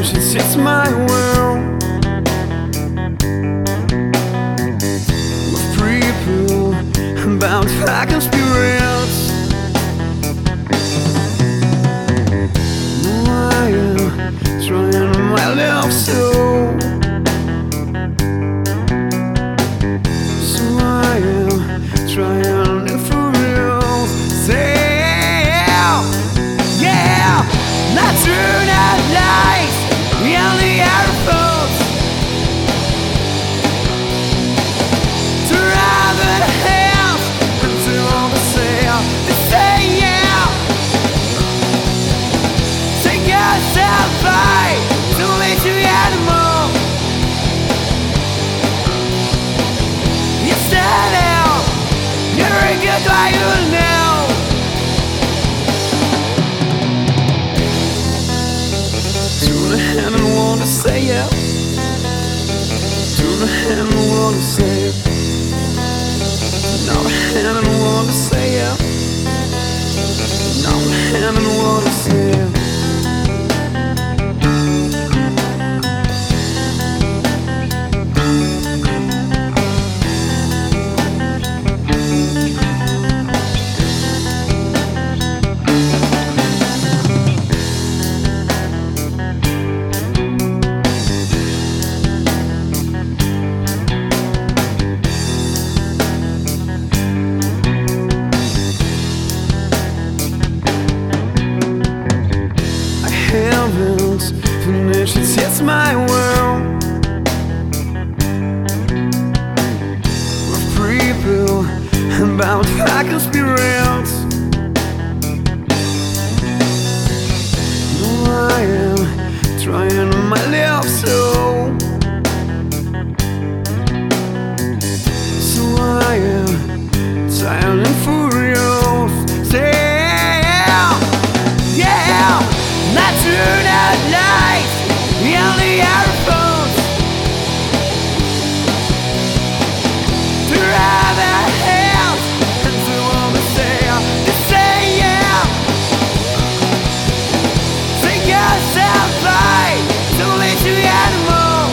It's my world with people bound by conspiracy. I am trying my love so I am trying it for real. Say yeah, not true, not lies. We only are fools to rather have than to oversell. They say yeah, take yourself by to let you animal. You stand out, you're a good guy, you know. To the hand and want to say yeah. To the hand and want to say yeah. Now the hand and want to say yeah. Now the hand and want to say yeah. Heavens, finishes, it's my world with people bound by conspiracy. I am trying my life so I am tired and furious. Say not true, not lies. We only are fools to rather have than to oversell. They say yeah, take yourself by to let you animal.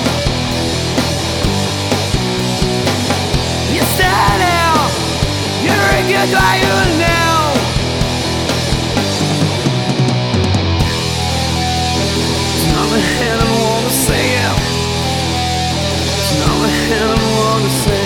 You stand out, you're a good guy, you know. And I wanna say yeah. Now I wanna say